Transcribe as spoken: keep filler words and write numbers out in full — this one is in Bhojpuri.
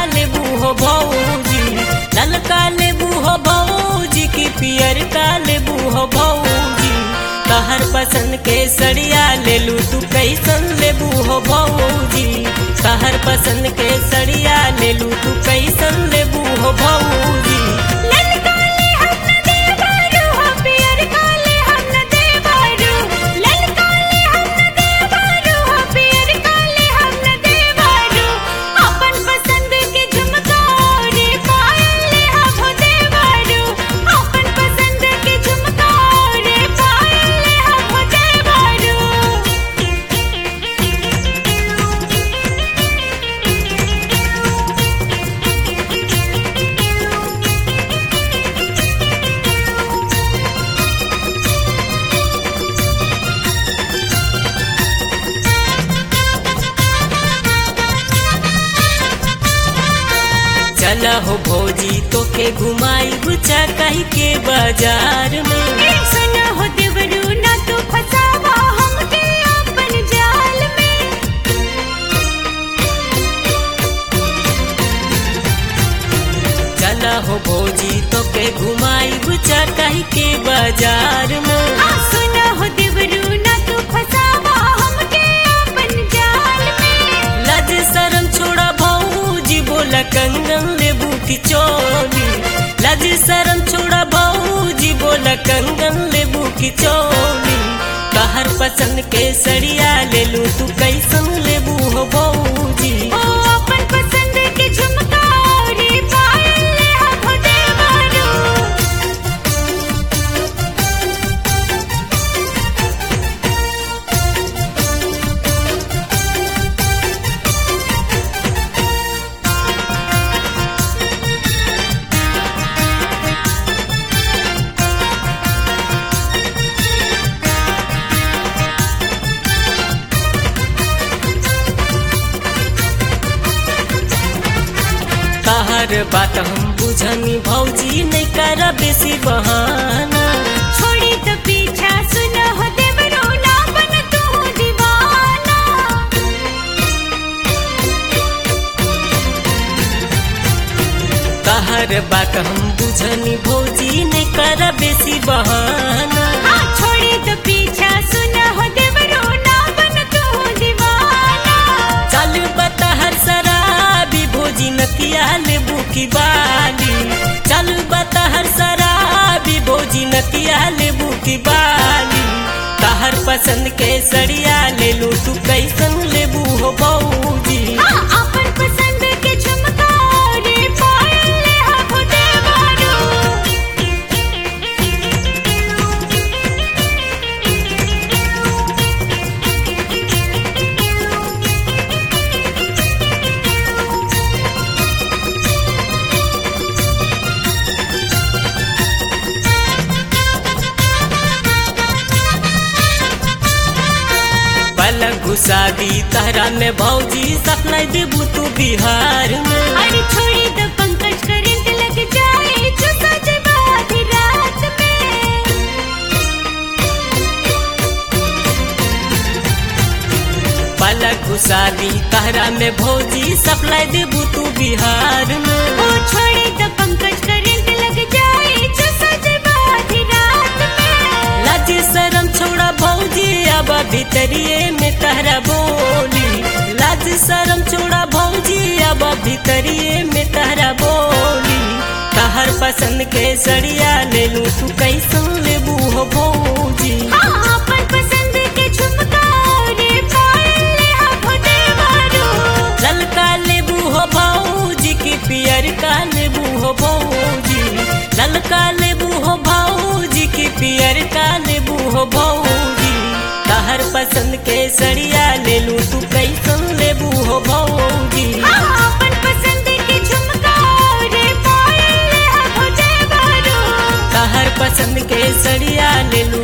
लेबू हो भौजी, ललका लेबू हो भौजी की पियर का लेबू हो भौजी। तहर पसंद के सड़िया ले लू तू कैसन लेबू हो भौजी, तहर पसंद के सड़िया ले लू तू कैसन लेबू हो भौजी। चला हो भौजी तो के घुमाई बुचा कही के बाजार में। सुना हो देवरू ना तो फसावा हमके अपन जाल में। चला हो भौजी तो के घुमाई बुचा कही के बाजार में। सुना हो देवरू ना तो फसावा हमके अपन जाल में। लज शरम छोड़ा भौजी बोला कंगन लेबू की चोली, लज शरम छोड़ा भौजी बोला कंगन लेबू की चोली। तहर पसंद के सड़िया ले लू तू कैसन लेबू हो भौजी। ओ अपन पसंद के झुमका रे पायल ले हो देवरू। तहर बात हम बुझनी भौजी नहीं कर बेसी बहाना। छोड़ी तो पीछा सुना हो देवरू ना बन तू दीवाना। तहर बात हम बुझनी भौजी नहीं कर बेसी बहाना। छोड़ी तो पीछा सुना हो देवरू ना बन तू दीवाना। चल बतहर शराबी भौजी नकिया लेबू की बाली, चल बतहर शराबी भौजी नकिया लेबू की बाली। तहर पसंद के सड़िया ले लू तू कैसन लेबू हो भौजी। अपन पसंद के झुमका रे पायल ले हो देवरू। पलक घुसादी तहरा में भौजी सपना देबू तू बिहार में। अरे छोड़ी तो पंकज करंट लग जाए जो सज बाधी रात में। पलक घुसादी तहरा में भौजी सपना देबू तू बिहार में। ओ छोड़ी तो पंकज करंट लग जाए जो सज बाधी रात में। लज शरम छोड़ा भौजी अब भीतरिए में तहरा बोली, लज शरम छोड़ा भौजी अब भीतरिए में तहरा बोली। तहर पसंद के सड़िया ले लू तू कैसन लेबू हो भौजी। अपन पसंद के झुमका रे पायल ले हो देवरू। ललका लेबू हो भौजी की पियर का लेबू हो भौजी, ललका लेबू हो भौजी की पियर का लेबू हो भौजी। तहर पसंद के सड़िया ले लू तू कैसन लेबू हो भौजी। अपन पसंद के झुमका रे पायल ले हो देवरू। तहर पसंद के सड़िया ले लू